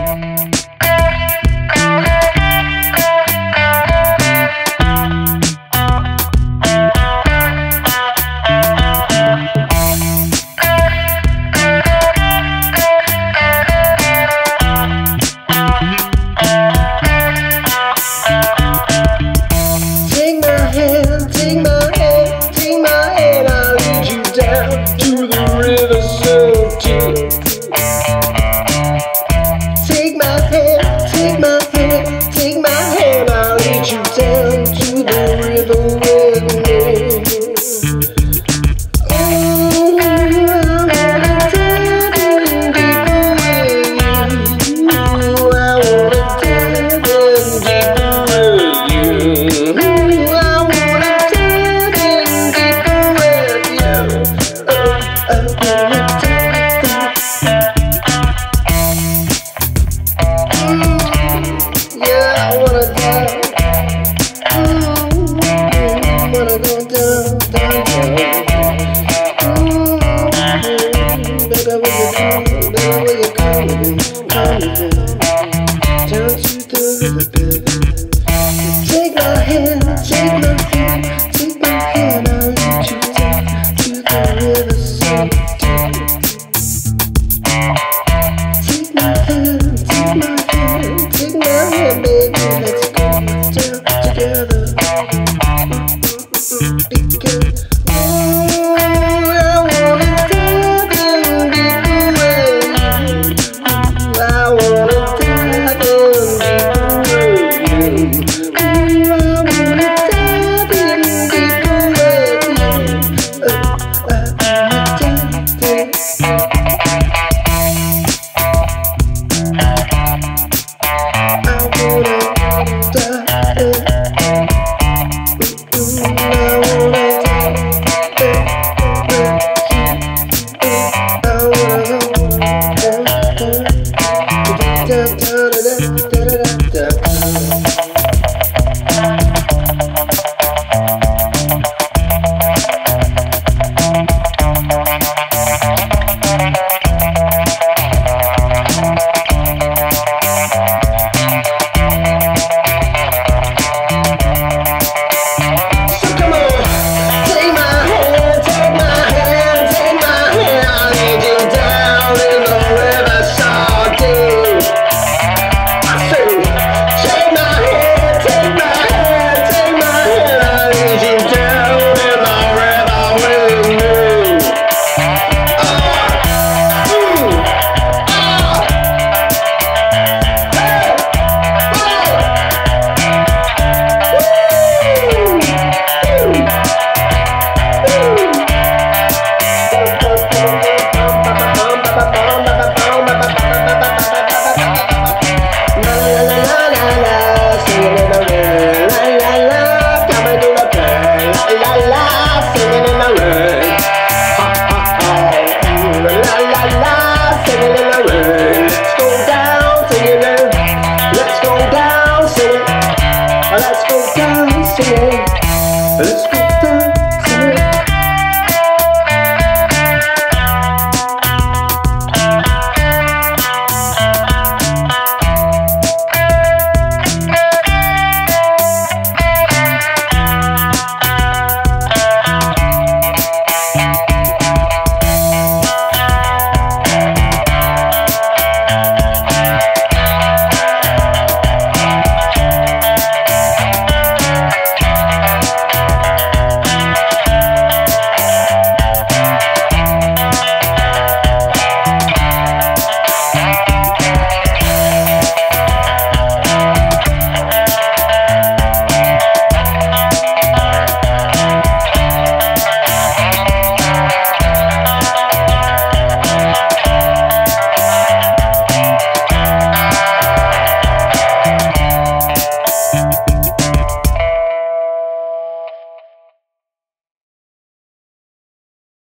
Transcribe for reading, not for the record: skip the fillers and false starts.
Take my hand, take my hand, take my hand, I'll lead you down to the river so deep. Take my hand, take my hand, take my hand, baby, let's go down together. Because I wanna dive in deep with you. I wanna dive in deep with you. I wanna go down.